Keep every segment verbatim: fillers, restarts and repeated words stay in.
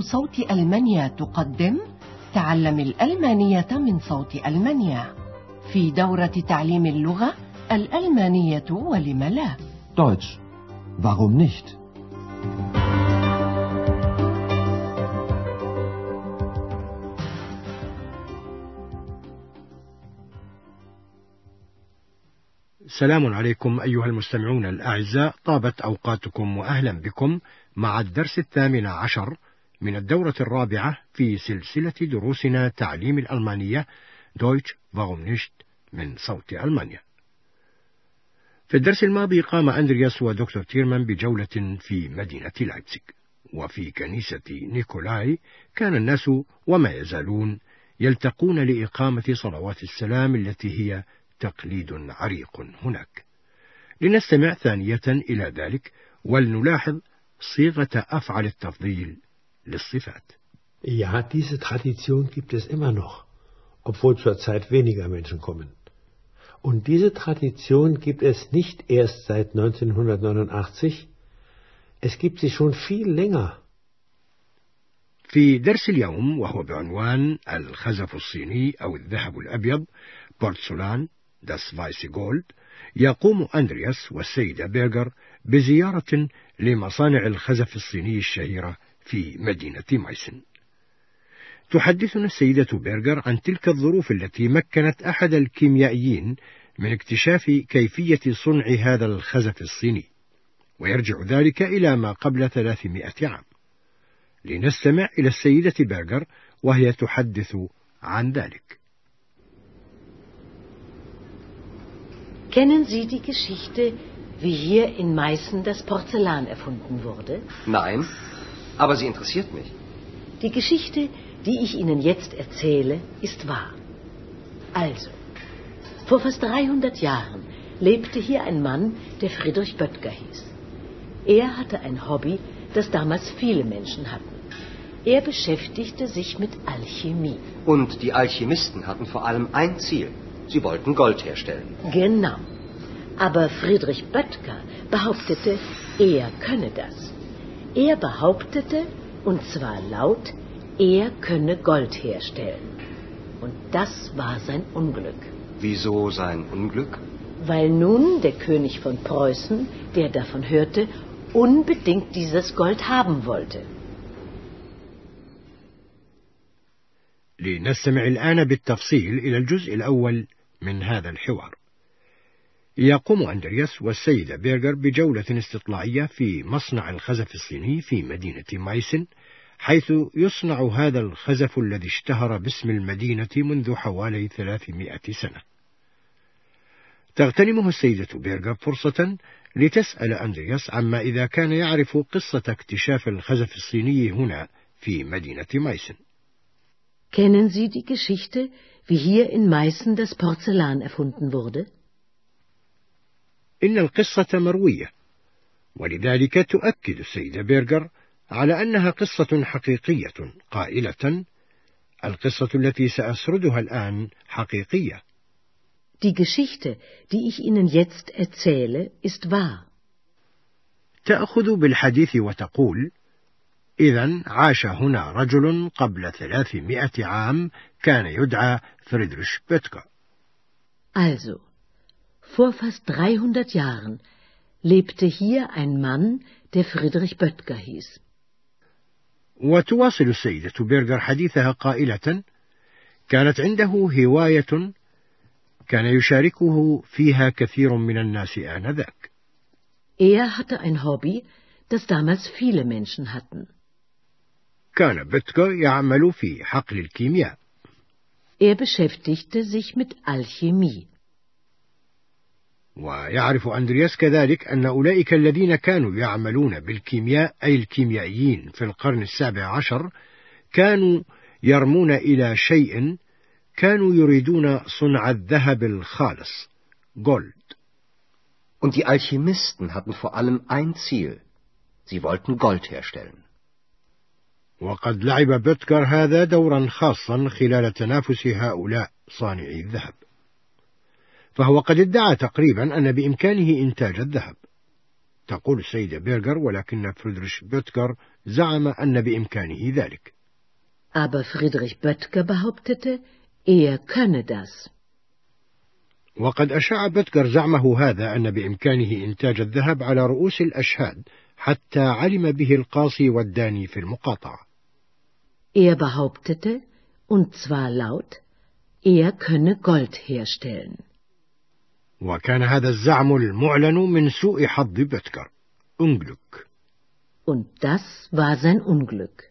صوت ألمانيا تقدم تعلم الألمانية من صوت ألمانيا في دورة تعليم اللغة الألمانية ولم لا. Deutsch. Warum nicht? سلام عليكم أيها المستمعون الأعزاء، طابت أوقاتكم وأهلا بكم مع الدرس الثامن عشر من الدورة الرابعة في سلسلة دروسنا تعليم الألمانية Deutsch warum nicht من صوت ألمانيا. في الدرس الماضي قام أندرياس ودكتور تيرمان بجولة في مدينة لايبزيغ، وفي كنيسة نيكولاي كان الناس وما يزالون يلتقون لإقامة صلوات السلام التي هي تقليد عريق هناك. لنستمع ثانية إلى ذلك ولنلاحظ صيغة أفعل التفضيل للصفات. Ja, diese Tradition gibt es immer noch, obwohl zurzeit weniger Menschen kommen. Und diese Tradition gibt es nicht erst seit neunzehnhundertneunundachtzig, es gibt sie schon viel länger. في درس اليوم وهو بعنوان الخزف الصيني أو الذهب الأبيض بورتسولان das weiße Gold، يقوم أندرياس والسيدة بيرغر بزيارة لمصانع الخزف الصيني الشهيرة في مدينة مايسن. تحدثنا السيدة بيرغر عن تلك الظروف التي مكنت أحد الكيميائيين من اكتشاف كيفية صنع هذا الخزف الصيني، ويرجع ذلك إلى ما قبل ثلاثمائة عام. لنستمع إلى السيدة بيرغر وهي تحدث عن ذلك. Kennen Sie die Geschichte, wie hier in Meißen das Porzellan erfunden wurde? Nein, aber sie interessiert mich. Die Geschichte, die ich Ihnen jetzt erzähle, ist wahr. Also, vor fast dreihundert Jahren lebte hier ein Mann, der Friedrich Böttger hieß. Er hatte ein Hobby, das damals viele Menschen hatten. Er beschäftigte sich mit Alchemie. Und die Alchemisten hatten vor allem ein Ziel. Sie wollten Gold herstellen. Genau. Aber Friedrich Böttger behauptete, er könne das. Er behauptete, und zwar laut, er könne Gold herstellen. Und das war sein Unglück. Wieso sein Unglück? Weil nun der König von Preußen, der davon hörte, unbedingt dieses Gold haben wollte. لنستمع الآن بالتفصيل إلى الجزء الأول من هذا الحوار. يقوم أندرياس والسيدة بيرغر بجولة استطلاعية في مصنع الخزف الصيني في مدينة مايسن، حيث يصنع هذا الخزف الذي اشتهر باسم المدينة منذ حوالي ثلاثمائة سنة. تغتنمه السيدة بيرغر فرصة لتسأل أندرياس عما إذا كان يعرف قصة اكتشاف الخزف الصيني هنا في مدينة مايسن. Kennen Sie die Geschichte, wie hier in Meißen das Porzellan erfunden wurde? إن القصة مروية، ولذلك تؤكد السيدة بيرغر على أنها قصة حقيقية، قائلة: القصة التي سأسردها الآن حقيقية. Die Geschichte, die ich Ihnen jetzt erzähle, ist wahr. تأخذ بالحديث وتقول: إذن عاش هنا رجل قبل ثلاثمائة عام كان يدعى فريدريش بöttger. Also, vor fast dreihundert Jahren lebte hier ein Mann, der Friedrich Böttger hieß. وتواصل السيدة بيرغر حديثها قائلة: كانت عنده هواية كان يشاركه فيها كثير من الناس آنذاك. Er hatte ein Hobby, das damals viele Menschen hatten. كان بöttger يعمل في حقل الكيمياء. Er beschäftigte sich mit Alchemie. ويعرف أندرياس كذلك أن أولئك الذين كانوا يعملون بالكيمياء أي الكيميائيين في القرن السابع عشر كانوا يرمون إلى شيء، كانوا يريدون صنع الذهب الخالص Gold. Und die Alchemisten hatten vor allem ein Ziel. Sie wollten Gold herstellen. وقد لعب بöttger هذا دورا خاصا خلال تنافس هؤلاء صانعي الذهب، فهو قد ادعى تقريبا أن بإمكانه إنتاج الذهب. تقول السيدة بيرغر: ولكن فريدريش بوتكر زعم أن بإمكانه ذلك. Aber Friedrich Böttger behauptete, er könne das. وقد أشاع بوتكر زعمه هذا أن بإمكانه إنتاج الذهب على رؤوس الأشهاد حتى علم به القاصي والداني في المقاطعة. Er behauptete, und zwar laut, er könne Gold herstellen. وكان هذا الزعم المعلن من سوء حظ بوتكر. Unglück. Und das war sein Unglück.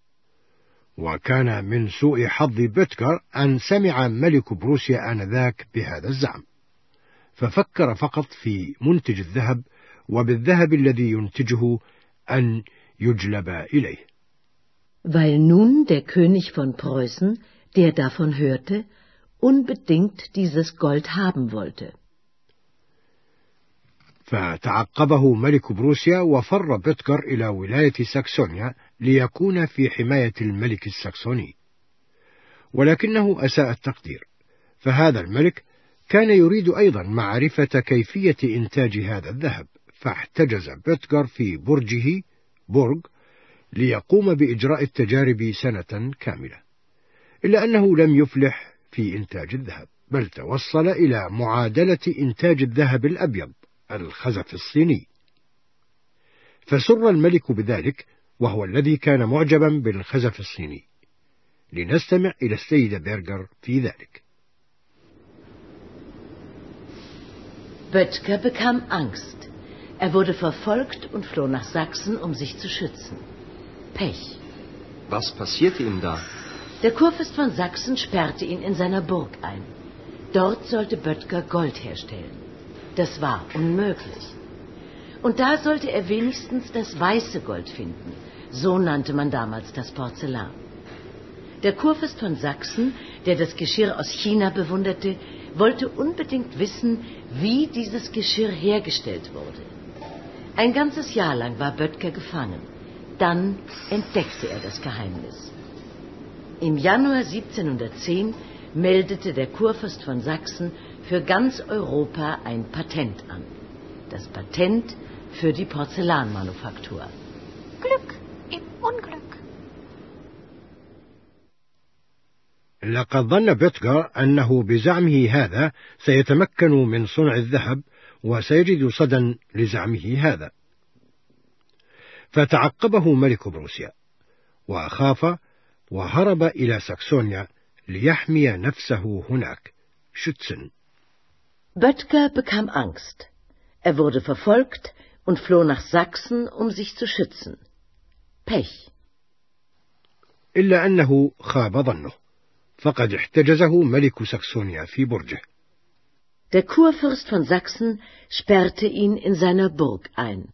وكان من سوء حظ بوتكر أن سمع ملك بروسيا آنذاك بهذا الزعم، ففكر فقط في منتج الذهب وبالذهب الذي ينتجه أن يجلب إليه. Weil nun der König von Preußen, der davon hörte, unbedingt dieses Gold haben wollte. فتعقبه ملك بروسيا وفر بوتكر إلى ولاية ساكسونيا ليكون في حماية الملك الساكسوني، ولكنه أساء التقدير، فهذا الملك كان يريد أيضا معرفة كيفية إنتاج هذا الذهب، فاحتجز بوتكر في برجه برج ليقوم بإجراء التجارب سنة كاملة، إلا أنه لم يفلح في إنتاج الذهب، بل توصل إلى معادلة إنتاج الذهب الأبيض الخزف الصيني. فسر الملك بذلك، وهو الذي كان معجبا بالخزف الصيني. لنستمع إلى السيدة بيرغر في ذلك. Böttger bekam Angst. Er wurde verfolgt und floh nach Sachsen, um sich zu schützen. Pech. Was passierte ihm da? Der Kurfürst von Sachsen sperrte ihn in seiner Burg ein. Dort sollte Böttger Gold herstellen. Das war unmöglich. Und da sollte er wenigstens das weiße Gold finden. So nannte man damals das Porzellan. Der Kurfürst von Sachsen, der das Geschirr aus China bewunderte, wollte unbedingt wissen, wie dieses Geschirr hergestellt wurde. Ein ganzes Jahr lang war Böttger gefangen. Dann entdeckte er das Geheimnis. Im Januar siebzehnhundertzehn meldete der Kurfürst von Sachsen für ganz Europa ein Patent an. Das Patent für die Porzellanmanufaktur. Glück im Unglück. لقد ظن بوتكر أنه بزعمه هذا سيتمكن من صنع الذهب وسيجد صدى لزعمه هذا، فتعقبه ملك بروسيا وخاف وهرب إلى ساكسونيا ليحمي نفسه هناك. schützen. Böttger bekam Angst. Er wurde verfolgt und floh nach Sachsen, um sich zu schützen. Pech. إلا أنه خاب ظنه، فقد احتجزه ملك ساكسونيا في برجه. Der Kurfürst von Sachsen sperrte ihn in seiner Burg ein.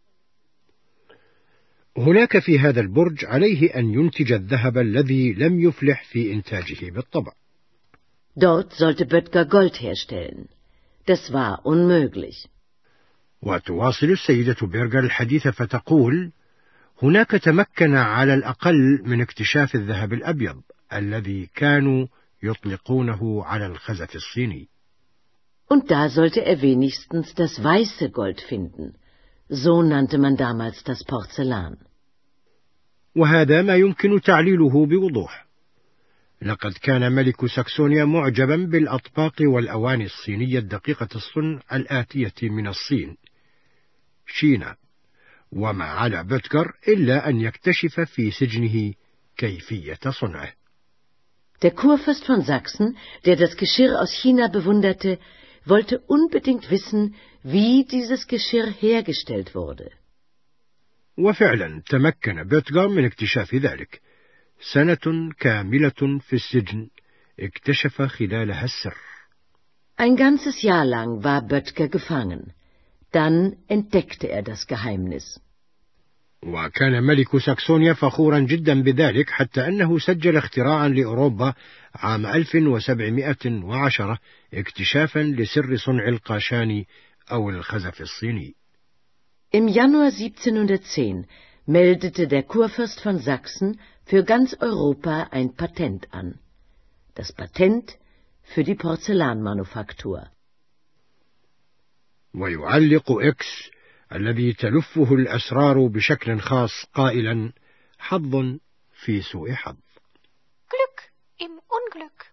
هناك في هذا البرج عليه أن ينتج الذهب الذي لم يفلح في إنتاجه بالطبع. Dort sollte Böttger Gold herstellen. Das war unmöglich. وتواصل السيدة بيرغر الحديث فتقول: هناك تمكن على الأقل من اكتشاف الذهب الأبيض الذي كانوا يطلقونه على الخزف الصيني. Und da sollte er wenigstens das weiße Gold finden. So nannte man damals das Porzellan. وهذا ما يمكن تعليله بوضوح. لقد كان ملك ساكسونيا معجبا بالأطباق والأواني الصينية الدقيقة الصنع الآتية من الصين، شينا، وما على بوتكر إلا أن يكتشف في سجنه كيفية صنعه. Der Kurfürst von Sachsen, der das Geschirr aus China bewunderte, wollte unbedingt wissen, wie dieses Geschirr hergestellt wurde. وفعلا تمكن بوتكر من اكتشاف ذلك. سنة كاملة في السجن اكتشف خلالها السر. Ein ganzes Jahr lang war Böttger gefangen. Dann entdeckte er das Geheimnis. وكان ملك ساكسونيا فخورا جدا بذلك، حتى أنه سجل اختراعا لأوروبا عام ألف وسبعمائة وعشرة اكتشافا لسر صنع القاشان أو الخزف الصيني. Im Januar siebzehnhundertzehn meldete der Kurfürst von Sachsen für ganz Europa ein Patent an. Das Patent für die Porzellanmanufaktur. ويعلق إكس الذي تلفه الأسرار بشكل خاص قائلا حظ في سوء حظ. Glück im Unglück.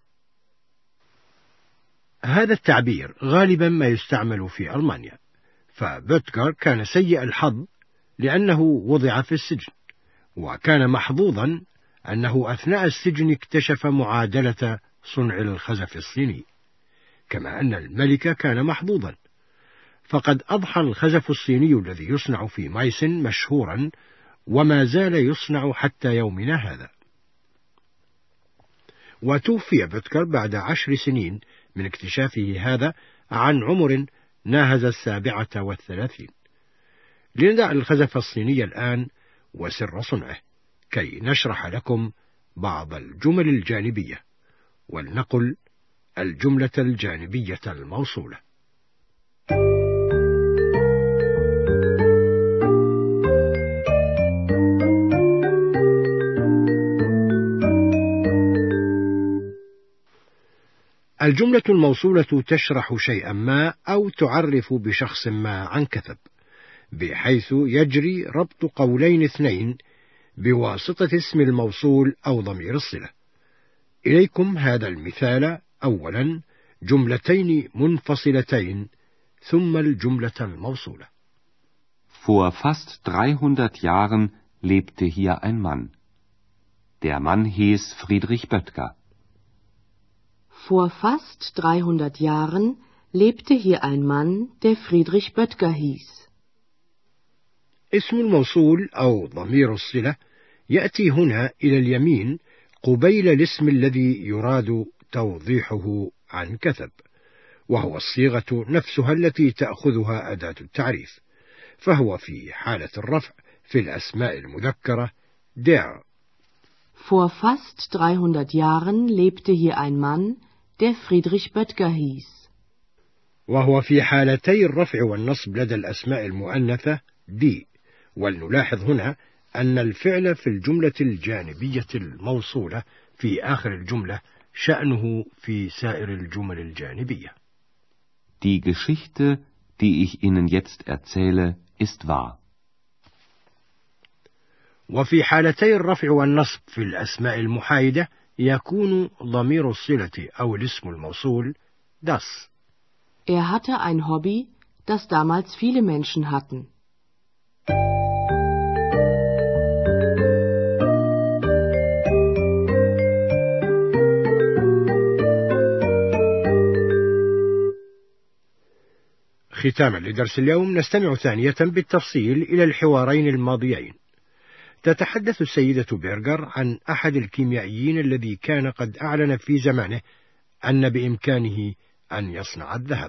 هذا التعبير غالبا ما يستعمل في ألمانيا، فبوتكر كان سيء الحظ لأنه وضع في السجن، وكان محظوظا أنه أثناء السجن اكتشف معادلة صنع الخزف الصيني، كما أن الملك كان محظوظا، فقد أضحى الخزف الصيني الذي يصنع في مايسن مشهورا وما زال يصنع حتى يومنا هذا. وتوفي بوتكر بعد عشر سنين من اكتشافه هذا عن عمر ناهز السابعة والثلاثين. لندع الخزف الصيني الآن وسر صنعه كي نشرح لكم بعض الجمل الجانبية، ولنقل الجملة الجانبية الموصولة. الجملة الموصولة تشرح شيئا ما أو تعرف بشخص ما عن كثب، بحيث يجري ربط قولين اثنين بواسطة اسم الموصول أو ضمير الصلة. إليكم هذا المثال: أولا جملتين منفصلتين ثم الجملة الموصولة. Vor fast dreihundert Jahren lebte hier ein Mann. Der Mann hieß Friedrich Böttger. Vor fast dreihundert Jahren lebte hier ein Mann, der Friedrich Böttger hieß. اسم الموصول أو ضمير الصلة يأتي هنا إلى اليمين قبيل الاسم الذي يراد توضيحه عن كثب، وهو الصيغة نفسها التي تأخذها أداة التعريف، فهو في حالة الرفع في الأسماء المذكرة der. Vor fast dreihundert Jahren lebte hier ein Mann, der Friedrich Böttger hieß. وهو في حالتي الرفع والنصب لدى الأسماء المؤنثة die. ولنلاحظ هنا أن الفعل في الجملة الجانبية الموصولة في آخر الجملة شأنه في سائر الجمل الجانبية. Die Geschichte, die ich Ihnen jetzt erzähle, ist wahr. وفي حالتي الرفع والنصب في الأسماء المحايدة يكون ضمير الصلة أو الاسم الموصول das. Er hatte ein Hobby, das damals viele Menschen hatten. ختاما لدرس اليوم نستمع ثانية بالتفصيل إلى الحوارين الماضيين. تتحدث السيدة بيرغر عن أحد الكيميائيين الذي كان قد أعلن في زمانه أن بإمكانه أن يصنع الذهب.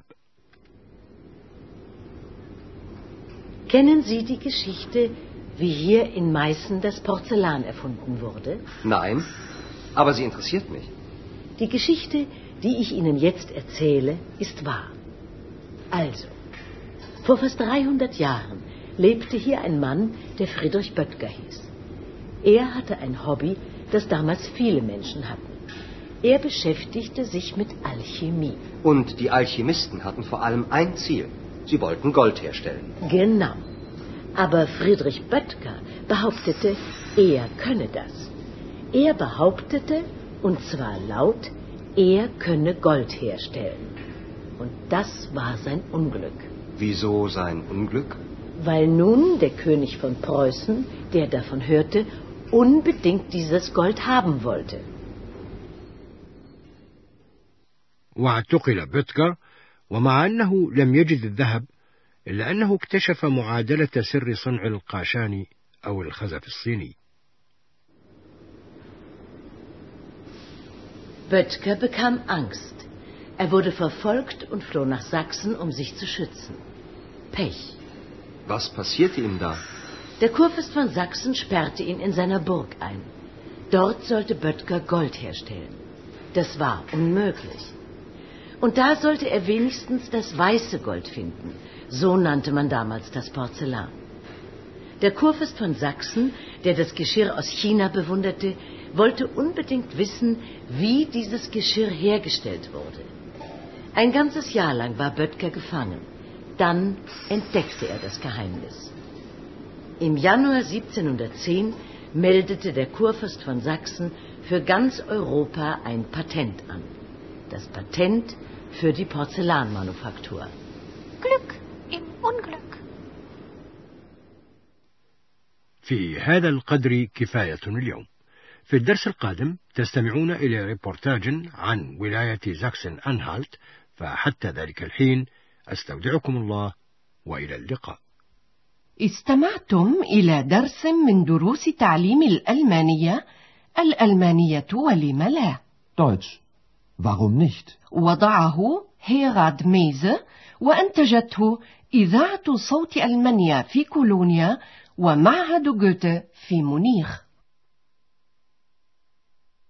Kennen Sie die Geschichte, wie hier in Meißen das Porzellan erfunden wurde? Nein, aber sie interessiert mich. Die Geschichte, die ich Ihnen jetzt erzähle, ist wahr. Also, vor fast dreihundert Jahren lebte hier ein Mann, der Friedrich Böttger hieß. Er hatte ein Hobby, das damals viele Menschen hatten. Er beschäftigte sich mit Alchemie. Und die Alchemisten hatten vor allem ein Ziel. Sie wollten Gold herstellen. Genau. Aber Friedrich Böttger behauptete, er könne das. Er behauptete, und zwar laut, er könne Gold herstellen. Und das war sein Unglück. Wieso sein Unglück? Weil nun der König von Preußen, der davon hörte, unbedingt dieses Gold haben wollte. واعتقل بوتكر، ومع أنه لم يجد الذهب إلا أنه اكتشف معادلة سر صنع القاشان أو الخزف الصيني. Böttger bekam Angst. Er wurde verfolgt und floh nach Sachsen, um sich zu schützen. Pech. Was passierte ihm da? Der Kurfürst von Sachsen sperrte ihn in seiner Burg ein. Dort sollte Böttger Gold herstellen. Das war unmöglich. Und da sollte er wenigstens das weiße Gold finden. So nannte man damals das Porzellan. Der Kurfürst von Sachsen, der das Geschirr aus China bewunderte, wollte unbedingt wissen, wie dieses Geschirr hergestellt wurde. Ein ganzes Jahr lang war Böttger gefangen. Dann entdeckte er das Geheimnis. Im Januar siebzehnhundertzehn meldete der Kurfürst von Sachsen für ganz Europa ein Patent an. Das Patent für die Porzellanmanufaktur. Glück im Unglück. في هذا القدر كفاية اليوم. في الدرس القادم تستمعون إلى ريبورتاج عن ولاية زاكسن أنهالت، فحتى ذلك الحين أستودعكم الله وإلى اللقاء. استمعتم إلى درس من دروس تعليم الألمانية. الألمانية ولم لا؟ Deutsch. Warum nicht? وضعه هيراد ميزه وأنتجته إذاعة صوت ألمانيا في كولونيا ومعهد جوته في مونيخ.